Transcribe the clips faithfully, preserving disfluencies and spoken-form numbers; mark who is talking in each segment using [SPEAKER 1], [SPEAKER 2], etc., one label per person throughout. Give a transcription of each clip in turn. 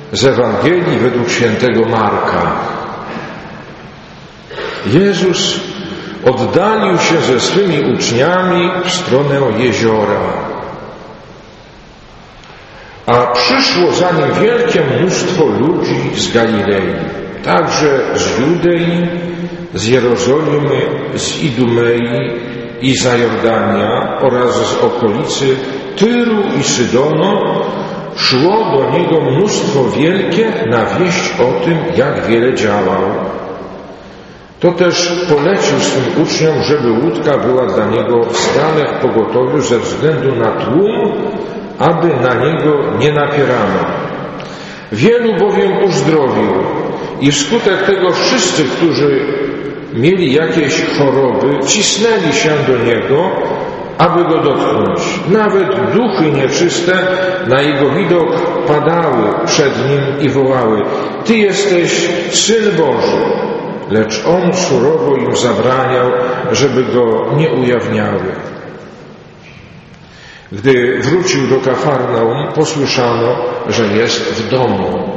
[SPEAKER 1] z Ewangelii według świętego Marka. Jezus oddalił się ze swymi uczniami w stronę jeziora, a przyszło za nim wielkie mnóstwo ludzi z Galilei, także z Judei, z Jerozolimy, z Idumei i za Jordania oraz z okolicy Tyru i Sydonu. Szło do niego mnóstwo wielkie na wieść o tym, jak wiele działał. To też polecił swym uczniom, żeby łódka była dla niego stale w pogotowiu ze względu na tłum, aby na niego nie napierano. Wielu bowiem uzdrowił i wskutek tego wszyscy, którzy mieli jakieś choroby, cisnęli się do niego, aby go dotknąć. Nawet duchy nieczyste na jego widok padały przed nim i wołały: Ty jesteś Syn Boży. Lecz on surowo im zabraniał, żeby go nie ujawniały. Gdy wrócił do Kafarnaum, posłyszano, że jest w domu.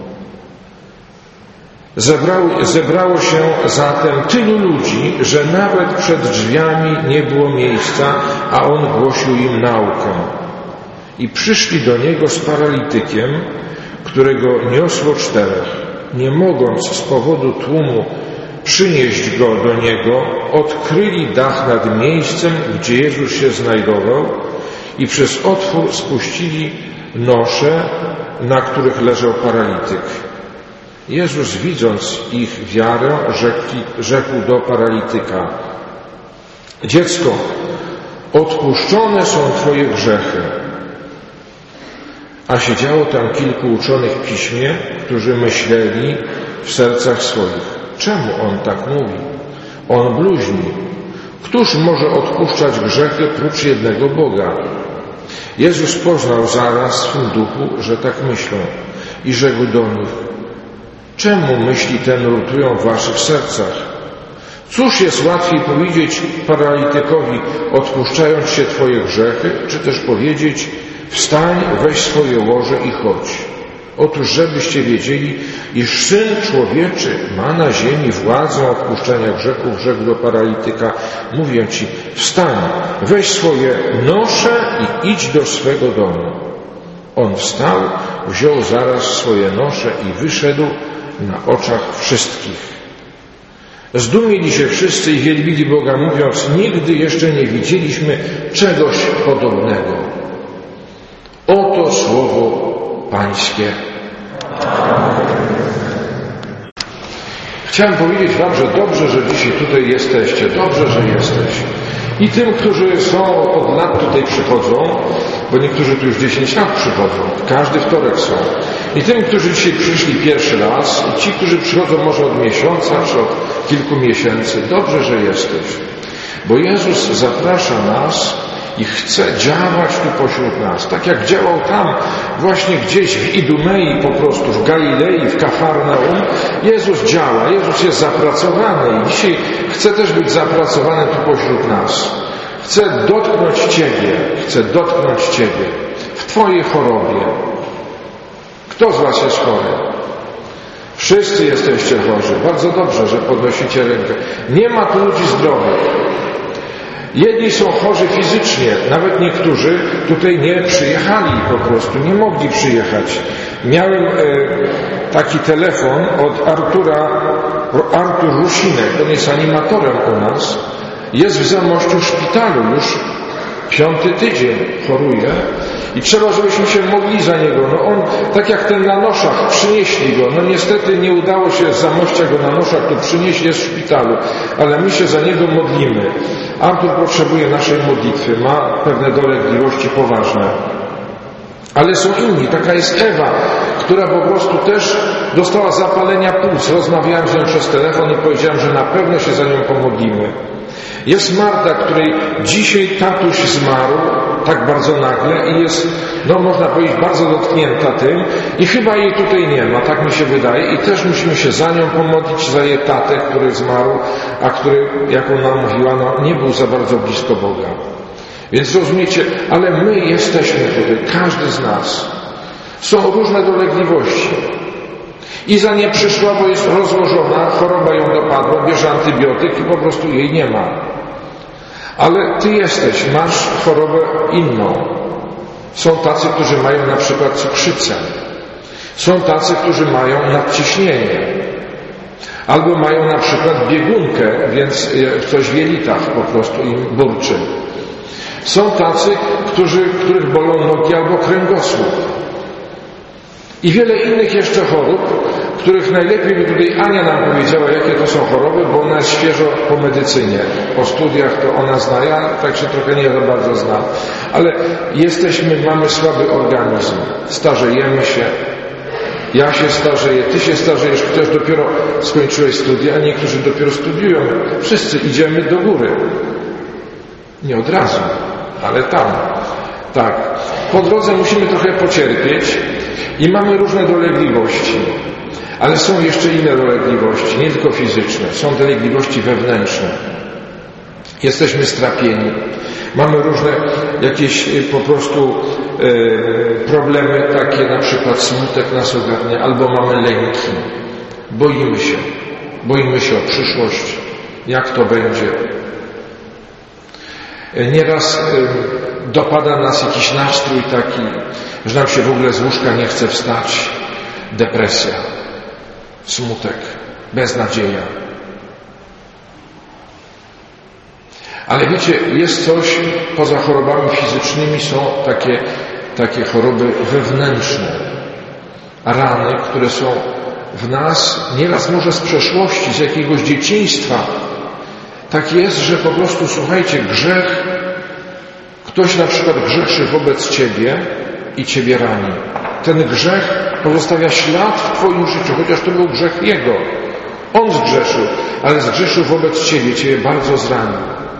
[SPEAKER 1] Zebrało, zebrało się zatem tylu ludzi, że nawet przed drzwiami nie było miejsca, a on głosił im naukę. I przyszli do niego z paralitykiem, którego niosło czterech. Nie mogąc z powodu tłumu przynieść go do niego, odkryli dach nad miejscem, gdzie Jezus się znajdował, i przez otwór spuścili nosze, na których leżał paralityk. Jezus, widząc ich wiarę, rzekł, rzekł do paralityka: Dziecko, odpuszczone są Twoje grzechy. A siedziało tam kilku uczonych w piśmie, którzy myśleli w sercach swoich: czemu on tak mówi? On bluźni. Któż może odpuszczać grzechy prócz jednego Boga? Jezus poznał zaraz w swym duchu, że tak myślą, i rzekł do nich: czemu myśli te nurtują w waszych sercach? Cóż jest łatwiej powiedzieć paralitykowi: odpuszczając się Twoje grzechy, czy też powiedzieć: wstań, weź swoje łoże i chodź. Otóż żebyście wiedzieli, iż Syn Człowieczy ma na ziemi władzę odpuszczenia grzechów, rzekł do paralityka: mówię Ci, wstań, weź swoje nosze i idź do swego domu. On wstał, wziął zaraz swoje nosze i wyszedł na oczach wszystkich. Zdumieli się wszyscy i wielbili Boga, mówiąc: nigdy jeszcze nie widzieliśmy czegoś podobnego. Oto słowo Pańskie. Chciałem powiedzieć Wam, że dobrze, że dzisiaj tutaj jesteście. Dobrze, że jesteś. I tym, którzy są od lat tutaj przychodzą, bo niektórzy tu już dziesięć lat przychodzą, każdy wtorek są. I tym, którzy dzisiaj przyszli pierwszy raz, i ci, którzy przychodzą może od miesiąca, czy od kilku miesięcy. Dobrze, że jesteś. Bo Jezus zaprasza nas i chce działać tu pośród nas. Tak jak działał tam, właśnie gdzieś w Idumei, po prostu w Galilei, w Kafarnaum. Jezus działa, Jezus jest zapracowany i dzisiaj chce też być zapracowany tu pośród nas. Chce dotknąć Ciebie, chce dotknąć Ciebie w Twojej chorobie. Kto z Was jest chory? Wszyscy jesteście chorzy. Bardzo dobrze, że podnosicie rękę. Nie ma tu ludzi zdrowych. Jedni są chorzy fizycznie, nawet niektórzy tutaj nie przyjechali po prostu, nie mogli przyjechać. Miałem e, taki telefon od Artura, Artur Rusinek, on jest animatorem u nas, jest w Zamościu w szpitalu, już piąty tydzień choruje i trzeba, żebyśmy się modlili za niego. No on, tak jak ten na noszach, przynieśli go. No niestety nie udało się z Zamościa go na noszach tu przynieść, jest w szpitalu, ale my się za niego modlimy. Artur potrzebuje naszej modlitwy, ma pewne dolegliwości poważne. Ale są inni, taka jest Ewa, która po prostu też dostała zapalenia płuc. Rozmawiałem z nią przez telefon i powiedziałem, że na pewno się za nią pomodlimy. Jest Marta, której dzisiaj tatuś zmarł tak bardzo nagle i jest, no można powiedzieć, bardzo dotknięta tym i chyba jej tutaj nie ma, tak mi się wydaje, i też musimy się za nią pomodlić, za jej tatę, który zmarł, a który, jak ona mówiła, no, nie był za bardzo blisko Boga. Więc rozumiecie, ale my jesteśmy tutaj, każdy z nas. Są różne dolegliwości. I za nie przyszła, bo jest rozłożona, choroba ją dopadła, bierze antybiotyk i po prostu jej nie ma. Ale ty jesteś, masz chorobę inną. Są tacy, którzy mają na przykład cukrzycę. Są tacy, którzy mają nadciśnienie. Albo mają na przykład biegunkę, więc coś w jelitach po prostu im burczy. Są tacy, którzy, których bolą nogi albo kręgosłup. I wiele innych jeszcze chorób, których najlepiej by tutaj Ania nam powiedziała, jakie to są choroby, bo ona jest świeżo po medycynie. Po studiach to ona zna, ja tak się trochę nie za bardzo znam. Ale jesteśmy, mamy słaby organizm, starzejemy się. Ja się starzeję, ty się starzejesz, ktoś dopiero skończyłeś studia, a niektórzy dopiero studiują. Wszyscy idziemy do góry. Nie od razu, ale tam. Tak. Po drodze musimy trochę pocierpieć i mamy różne dolegliwości. Ale są jeszcze inne dolegliwości, nie tylko fizyczne. Są dolegliwości wewnętrzne. Jesteśmy strapieni. Mamy różne jakieś po prostu e, problemy takie, na przykład smutek nas ogarnia, albo mamy lęki. Boimy się. Boimy się o przyszłość. Jak to będzie? E, nieraz e, dopada nas jakiś nastrój taki, że nam się w ogóle z łóżka nie chce wstać. Depresja. Smutek. Beznadzieja. Ale wiecie, jest coś, poza chorobami fizycznymi są takie, takie choroby wewnętrzne. Rany, które są w nas, nieraz może z przeszłości, z jakiegoś dzieciństwa. Tak jest, że po prostu, słuchajcie, grzech, ktoś na przykład grzeszy wobec ciebie i ciebie rani. Ten grzech pozostawia ślad w twoim życiu, chociaż to był grzech jego. On zgrzeszył, ale zgrzeszył wobec ciebie, ciebie bardzo zranił.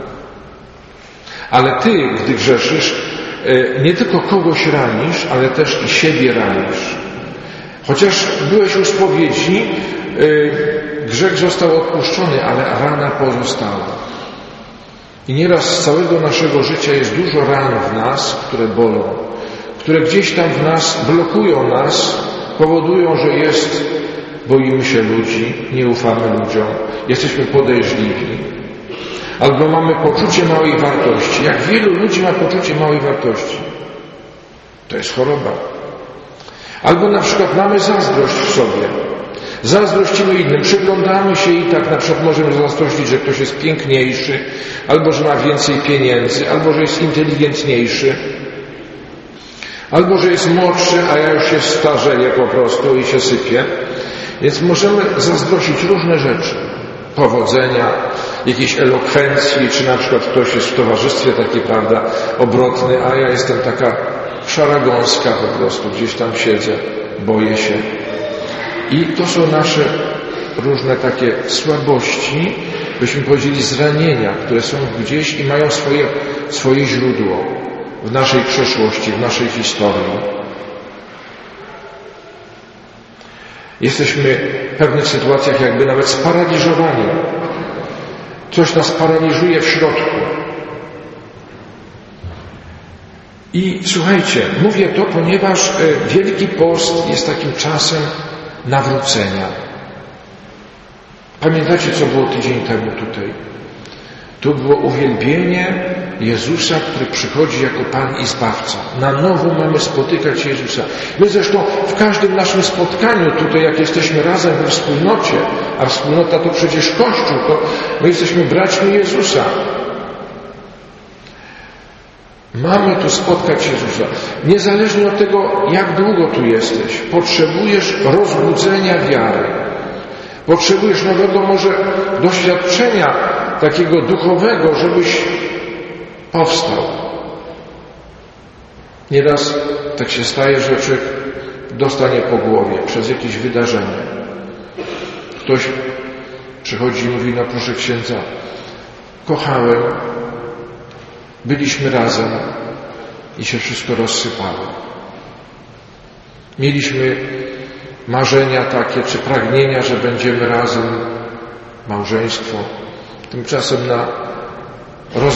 [SPEAKER 1] Ale ty, gdy grzeszysz, nie tylko kogoś ranisz, ale też i siebie ranisz. Chociaż byłeś u spowiedzi, grzech został odpuszczony, ale rana pozostała. I nieraz z całego naszego życia jest dużo ran w nas, które bolą, które gdzieś tam w nas blokują nas, powodują, że jest, boimy się ludzi, nie ufamy ludziom, jesteśmy podejrzliwi. Albo mamy poczucie małej wartości. Jak wielu ludzi ma poczucie małej wartości? To jest choroba. Albo na przykład mamy zazdrość w sobie. Zazdrościmy innym. Przyglądamy się i tak na przykład możemy zazdrościć, że ktoś jest piękniejszy, albo że ma więcej pieniędzy, albo że jest inteligentniejszy, albo że jest młodszy, a ja już się starzeję po prostu i się sypię. Więc możemy zazdrościć różne rzeczy. Powodzenia, jakiejś elokwencji, czy na przykład ktoś jest w towarzystwie taki, prawda, obrotny, a ja jestem taka szaragąska po prostu, gdzieś tam siedzę, boję się. I to są nasze różne takie słabości, byśmy powiedzieli zranienia, które są gdzieś i mają swoje, swoje źródło w naszej przeszłości, w naszej historii. Jesteśmy w pewnych sytuacjach jakby nawet sparaliżowani. Coś nas paraliżuje w środku. I słuchajcie, mówię to, ponieważ Wielki Post jest takim czasem nawrócenia. Pamiętacie, co było tydzień temu tutaj? To było uwielbienie Jezusa, który przychodzi jako Pan i Zbawca. Na nowo mamy spotykać Jezusa. My zresztą w każdym naszym spotkaniu tutaj, jak jesteśmy razem we wspólnocie, a wspólnota to przecież Kościół, to my jesteśmy braćmi Jezusa. Mamy tu spotkać Jezusa. Niezależnie od tego, jak długo tu jesteś, potrzebujesz rozbudzenia wiary. Potrzebujesz nowego może doświadczenia takiego duchowego, żebyś powstał. Nieraz tak się staje, że człowiek dostanie po głowie przez jakieś wydarzenie. Ktoś przychodzi i mówi, no proszę księdza, kochałem, byliśmy razem i się wszystko rozsypało. Mieliśmy marzenia takie, czy pragnienia, że będziemy razem, małżeństwo. Tymczasem na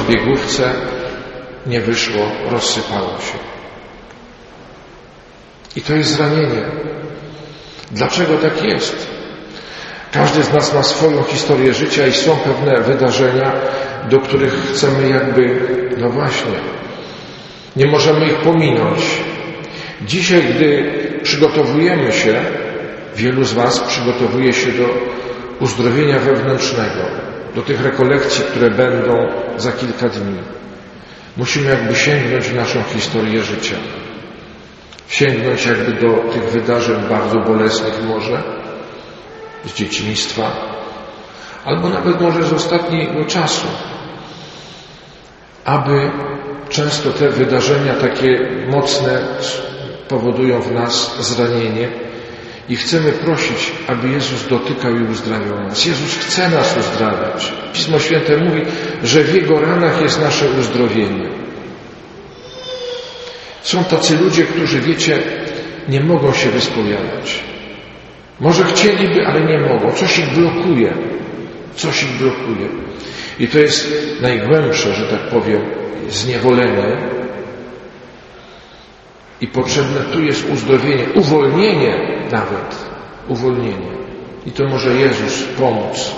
[SPEAKER 1] rozbiegówce nie wyszło, rozsypało się. I to jest zranienie. Dlaczego tak jest? Każdy z nas ma swoją historię życia i są pewne wydarzenia, do których chcemy jakby, no właśnie, nie możemy ich pominąć. Dzisiaj, gdy przygotowujemy się, wielu z Was przygotowuje się do uzdrowienia wewnętrznego, do tych rekolekcji, które będą za kilka dni. Musimy jakby sięgnąć w naszą historię życia. Sięgnąć jakby do tych wydarzeń bardzo bolesnych może, z dzieciństwa, albo nawet może z ostatniego czasu, aby często te wydarzenia takie mocne powodują w nas zranienie i chcemy prosić, aby Jezus dotykał i uzdrawiał nas. Jezus chce nas uzdrawiać. Pismo Święte mówi, że w Jego ranach jest nasze uzdrowienie. Są tacy ludzie, którzy, wiecie, nie mogą się wyspowiadać. Może chcieliby, ale nie mogą. Coś ich blokuje. Coś ich blokuje. I to jest najgłębsze, że tak powiem, zniewolenie. I potrzebne tu jest uzdrowienie, uwolnienie nawet. Uwolnienie. I to może Jezus pomóc.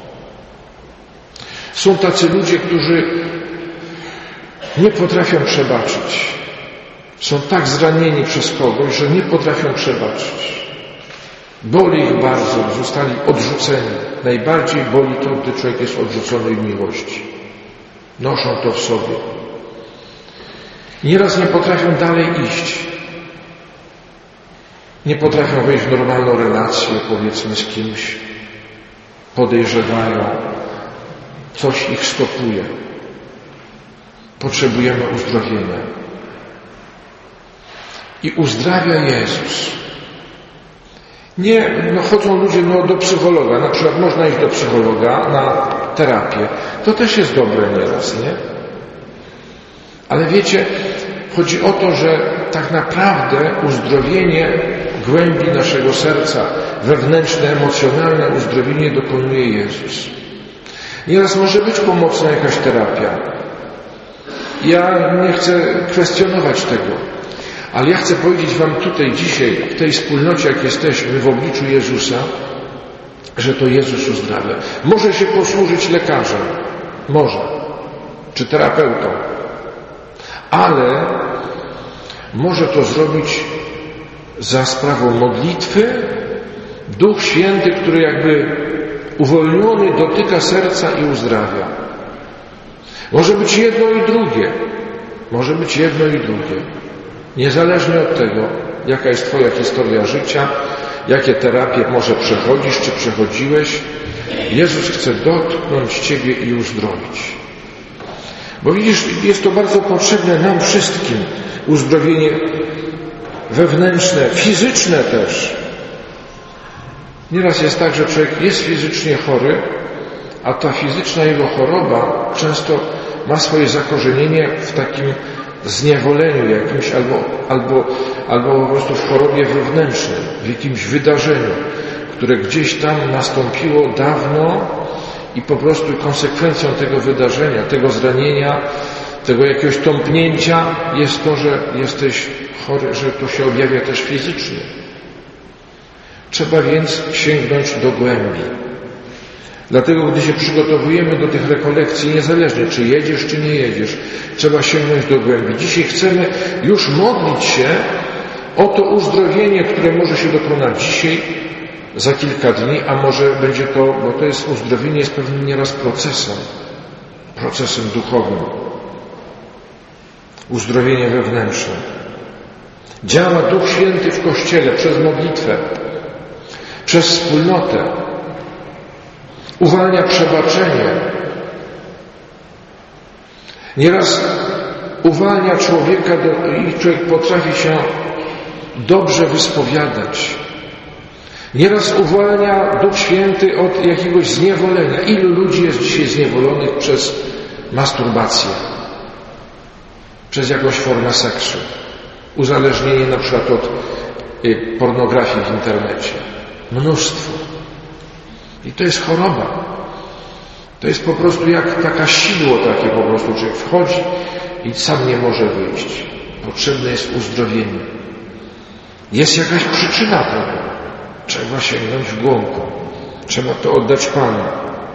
[SPEAKER 1] Są tacy ludzie, którzy nie potrafią przebaczyć. Są tak zranieni przez kogoś, że nie potrafią przebaczyć. Boli ich bardzo, zostali odrzuceni. Najbardziej boli to, gdy człowiek jest odrzucony w miłości. Noszą to w sobie. Nieraz nie potrafią dalej iść. Nie potrafią wejść w normalną relację, powiedzmy, z kimś. Podejrzewają. Coś ich stopuje. Potrzebujemy uzdrowienia. I uzdrawia Jezus. Nie, no chodzą ludzie no, do psychologa, na przykład można iść do psychologa na terapię. To też jest dobre nieraz, nie? Ale wiecie, chodzi o to, że tak naprawdę uzdrowienie głębi naszego serca, wewnętrzne, emocjonalne uzdrowienie dokonuje Jezus. Nieraz może być pomocna jakaś terapia. Ja nie chcę kwestionować tego. Ale ja chcę powiedzieć Wam tutaj dzisiaj, w tej wspólnocie, jak jesteśmy, w obliczu Jezusa, że to Jezus uzdrawia. Może się posłużyć lekarzem, może, czy terapeutą, ale może to zrobić za sprawą modlitwy. Duch Święty, który jakby uwolniony dotyka serca i uzdrawia. Może być jedno i drugie. Może być jedno i drugie. Niezależnie od tego, jaka jest Twoja historia życia, jakie terapie może przechodzisz, czy przechodziłeś, Jezus chce dotknąć Ciebie i uzdrowić. Bo widzisz, jest to bardzo potrzebne nam wszystkim, uzdrowienie wewnętrzne, fizyczne też. Nieraz jest tak, że człowiek jest fizycznie chory, a ta fizyczna jego choroba często ma swoje zakorzenienie w takim zniewoleniu jakimś albo, albo, albo po prostu w chorobie wewnętrznej, w jakimś wydarzeniu, które gdzieś tam nastąpiło dawno i po prostu konsekwencją tego wydarzenia, tego zranienia, tego jakiegoś tąpnięcia jest to, że jesteś chory, że to się objawia też fizycznie. Trzeba więc sięgnąć do głębi. Dlatego, gdy się przygotowujemy do tych rekolekcji, niezależnie czy jedziesz, czy nie jedziesz, trzeba sięgnąć do głębi. Dzisiaj chcemy już modlić się o to uzdrowienie, które może się dokonać dzisiaj, za kilka dni, a może będzie to, bo to jest uzdrowienie, jest pewnym nieraz procesem, procesem duchowym. Uzdrowienie wewnętrzne. Działa Duch Święty w Kościele przez modlitwę, przez wspólnotę. Uwalnia przebaczenie. Nieraz uwalnia człowieka do, i człowiek potrafi się dobrze wyspowiadać. Nieraz uwalnia Duch Święty od jakiegoś zniewolenia. Ilu ludzi jest dzisiaj zniewolonych przez masturbację? Przez jakąś formę seksu. Uzależnienie na przykład od y, pornografii w internecie. Mnóstwo. I to jest choroba. To jest po prostu jak taka sidło takie po prostu. Człowiek wchodzi i sam nie może wyjść. Potrzebne jest uzdrowienie. Jest jakaś przyczyna tego. Trzeba sięgnąć w głąb. Trzeba to oddać Panu.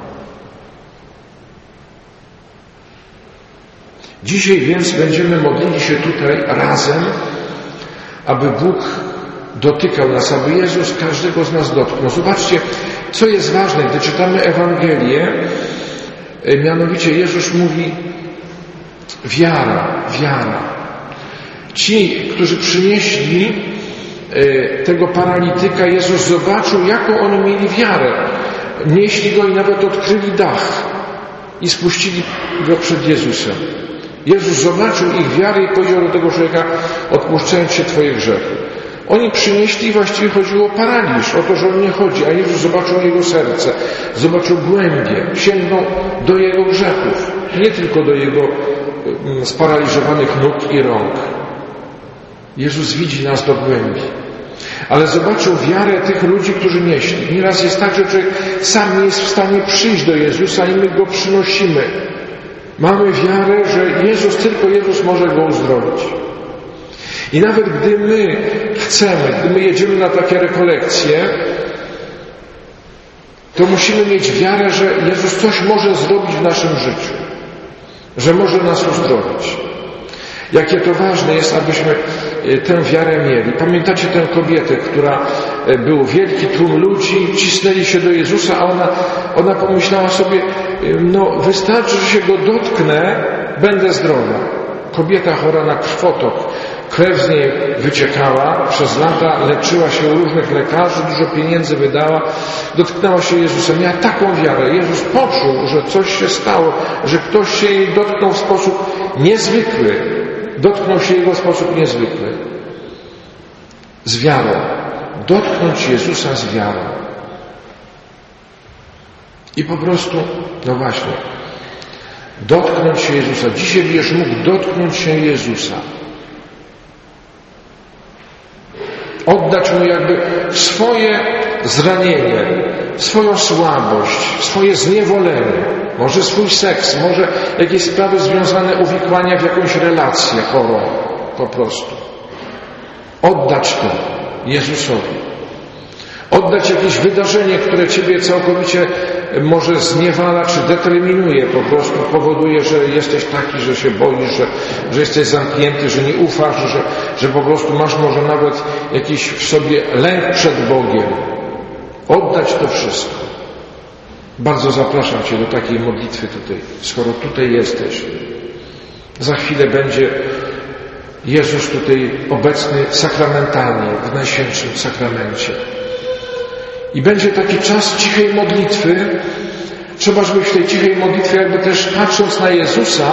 [SPEAKER 1] Dzisiaj więc będziemy modlili się tutaj razem, aby Bóg dotykał nas, aby Jezus każdego z nas dotknął. Zobaczcie, co jest ważne, gdy czytamy Ewangelię, mianowicie Jezus mówi wiara, wiara. Ci, którzy przynieśli tego paralityka, Jezus zobaczył, jaką oni mieli wiarę. Nieśli go i nawet odkryli dach i spuścili go przed Jezusem. Jezus zobaczył ich wiarę i powiedział do tego człowieka: odpuszczając się Twoje grzechy. Oni przynieśli, właściwie chodziło o paraliż, o to, że on nie chodzi, a Jezus zobaczył jego serce, zobaczył głębie, sięgnął do jego grzechów, nie tylko do jego sparaliżowanych nóg i rąk. Jezus widzi nas do głębi, ale zobaczył wiarę tych ludzi, którzy nieśli. Nieraz jest tak, że człowiek sam nie jest w stanie przyjść do Jezusa i my go przynosimy. Mamy wiarę, że Jezus, tylko Jezus może go uzdrowić. I nawet gdy my chcemy, gdy my jedziemy na takie rekolekcje, to musimy mieć wiarę, że Jezus coś może zrobić w naszym życiu, że może nas uzdrowić. Jakie to ważne jest, abyśmy tę wiarę mieli. Pamiętacie tę kobietę, która był wielki tłum ludzi, cisnęli się do Jezusa, a ona, ona pomyślała sobie, no wystarczy, że się go dotknę, będę zdrowa. Kobieta chora na krwotok, krew z niej wyciekała, przez lata leczyła się u różnych lekarzy, dużo pieniędzy wydała, dotknęła się Jezusa, miała taką wiarę. Jezus poczuł, że coś się stało, że ktoś się jej dotknął w sposób niezwykły. Dotknął się Jego w sposób niezwykły. Z wiarą. Dotknąć Jezusa z wiarą. I po prostu, no właśnie, dotknąć się Jezusa. Dzisiaj będziesz mógł dotknąć się Jezusa. Oddać Mu jakby swoje zranienie, swoją słabość, swoje zniewolenie. Może swój seks, może jakieś sprawy związane, uwikłania w jakąś relację chorą, po prostu. Oddać to Jezusowi. Oddać jakieś wydarzenie, które Ciebie całkowicie może zniewala, czy determinuje, po prostu powoduje, że jesteś taki, że się boisz, że, że jesteś zamknięty, że nie ufasz, że, że po prostu masz może nawet jakiś w sobie lęk przed Bogiem. Oddać to wszystko. Bardzo zapraszam Cię do takiej modlitwy tutaj, skoro tutaj jesteś. Za chwilę będzie Jezus tutaj obecny sakramentalnie, w Najświętszym Sakramencie. I będzie taki czas cichej modlitwy. Trzeba, żebyś w tej cichej modlitwie, jakby też patrząc na Jezusa,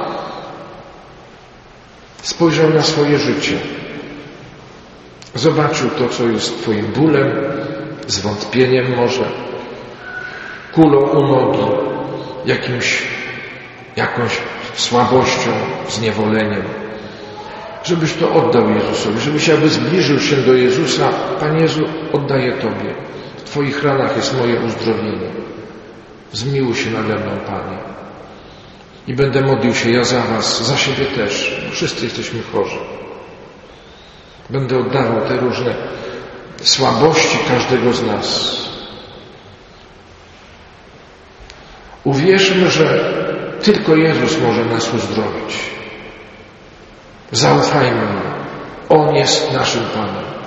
[SPEAKER 1] spojrzał na swoje życie. Zobaczył to, co jest Twoim bólem, zwątpieniem może, kulą u nogi, jakimś, jakąś słabością, zniewoleniem. Żebyś to oddał Jezusowi, żebyś jakby zbliżył się do Jezusa. Panie Jezu, oddaję Tobie. W Twoich ranach jest moje uzdrowienie. Zmiłuj się nade mną, Panie. I będę modlił się ja za Was, za siebie też. Wszyscy jesteśmy chorzy. Będę oddawał te różne słabości każdego z nas. Uwierzmy, że tylko Jezus może nas uzdrowić. Zaufajmy Mu. On jest naszym Panem.